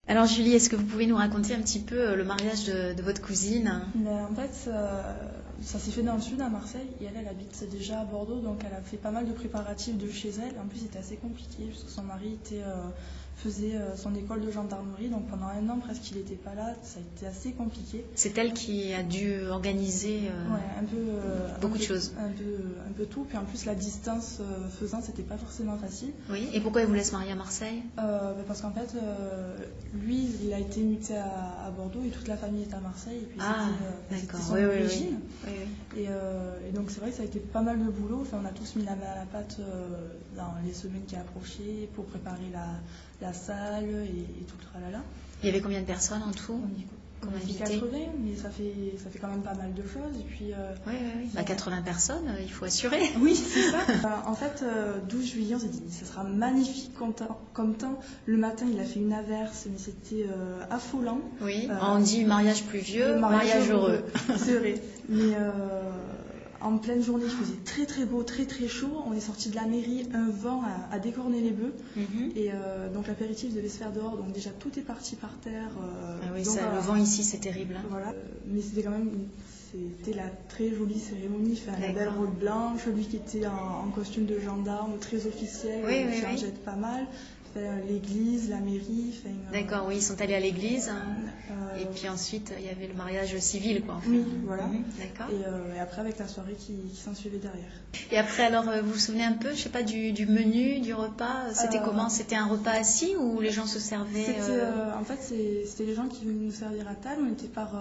Alors Julie, est-ce que vous pouvez nous raconter un petit peu le mariage de votre cousine? En fait, ça s'est fait dans le sud, à Marseille, et elle habite déjà à Bordeaux, donc elle a fait pas mal de préparatifs de chez elle. En plus, c'était assez compliqué, parce que son mari faisait son école de gendarmerie, donc pendant 1 an presque il n'était pas là, ça a été assez compliqué. C'est elle qui a dû organiser beaucoup de choses. Un peu tout, puis en plus la distance faisant, c'était pas forcément facile. Oui, et pourquoi elle voulait se marier à Marseille? Parce qu'en fait, lui, il a été muté à Bordeaux et toute la famille est à Marseille. Et puis c'était son origine. Oui. Et donc c'est vrai que ça a été pas mal de boulot. Enfin, on a tous mis la main à la pâte dans les semaines qui approchaient pour préparer la salle et tout le tralala. Il y avait combien de personnes en tout? On a dit 80, mais ça fait quand même pas mal de choses. Et puis, oui. 80 personnes, il faut assurer. Oui, c'est ça. En fait, 12 juillet, on s'est dit, ça sera magnifique comme temps. Le matin, il a fait une averse, mais c'était affolant. Oui, on dit mariage pluvieux, mariage heureux. C'est vrai. Mais en pleine journée, il faisait très très beau, très très chaud. On est sorti de la mairie, un vent à décorner les bœufs. Et donc l'apéritif devait se faire dehors. Donc déjà, tout est parti par terre. Donc, le vent ici, c'est terrible. Hein. Voilà. Mais c'était quand même... C'était la très jolie cérémonie, la belle robe blanche, lui qui était en costume de gendarme, très officiel, qui en jette pas mal. L'église, la mairie. D'accord, oui, ils sont allés à l'église. Et puis ensuite, il y avait le mariage civil, quoi. En fait. Oui, voilà. D'accord. Et après, avec la soirée qui s'en suivait derrière. Et après, alors, vous vous souvenez un peu, je sais pas, du menu, du repas? C'était comment? C'était un repas assis ou les gens se servaient En fait, c'était les gens qui venaient nous servir à table. On était par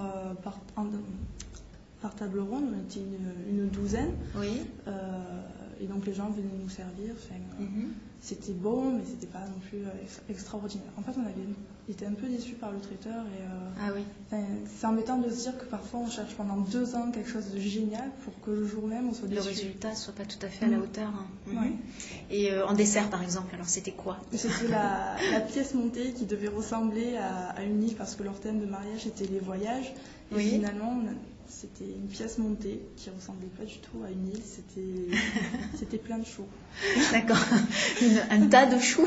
table ronde, on était une douzaine. Oui. Et donc les gens venaient nous servir. C'était bon, mais c'était pas non plus extraordinaire. En fait, on avait été un peu déçus par le traiteur. Ah oui. C'est embêtant de se dire que parfois on cherche pendant 2 ans quelque chose de génial pour que le jour même on soit déçu. Le résultat soit pas tout à fait à la hauteur. Oui. Et en dessert, par exemple, alors c'était quoi? C'était la pièce montée qui devait ressembler à une île parce que leur thème de mariage était les voyages. Et finalement, c'était une pièce montée qui ressemblait pas du tout à une île. C'était plein de choux. D'accord. Un tas de choux.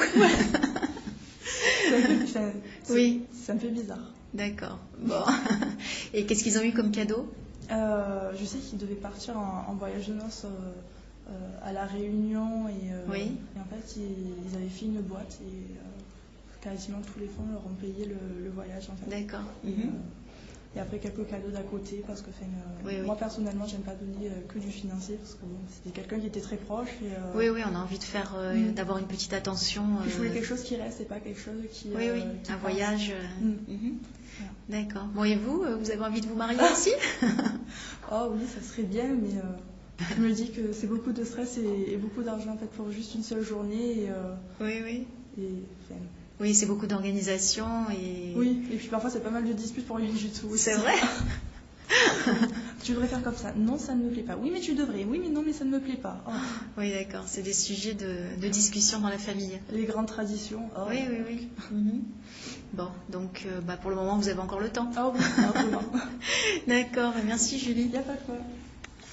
C'est un peu bizarre. D'accord. Bon. Et qu'est-ce qu'ils ont eu comme cadeau? Je sais qu'ils devaient partir en voyage de noces à La Réunion. Et en fait, ils avaient fait une boîte et quasiment tous les fonds leur ont payé le voyage. En fait. D'accord. Et après quelques cadeaux d'à côté parce que moi personnellement j'aime pas donner que du financier parce que c'était quelqu'un qui était très proche oui on a envie de faire d'avoir une petite attention je voulais quelque chose qui reste et pas quelque chose qui un voyage voilà. D'accord. Bon, et vous avez envie de vous marier aussi? Oh oui, ça serait bien, mais je me dis que c'est beaucoup de stress et beaucoup d'argent en fait pour juste une seule journée oui, c'est beaucoup d'organisation et... Oui, et puis parfois c'est pas mal de disputes pour une bijouterie aussi. C'est vrai. Tu devrais faire comme ça. Non, ça ne me plaît pas. Oui, mais tu devrais. Oui, mais non, mais ça ne me plaît pas. Oh. Oui, d'accord. C'est des sujets de discussion dans la famille. Les grandes traditions. Oh. Oui. Bon, donc pour le moment, vous avez encore le temps. Ah oui, absolument. D'accord. Merci Julie. Il n'y a pas de quoi.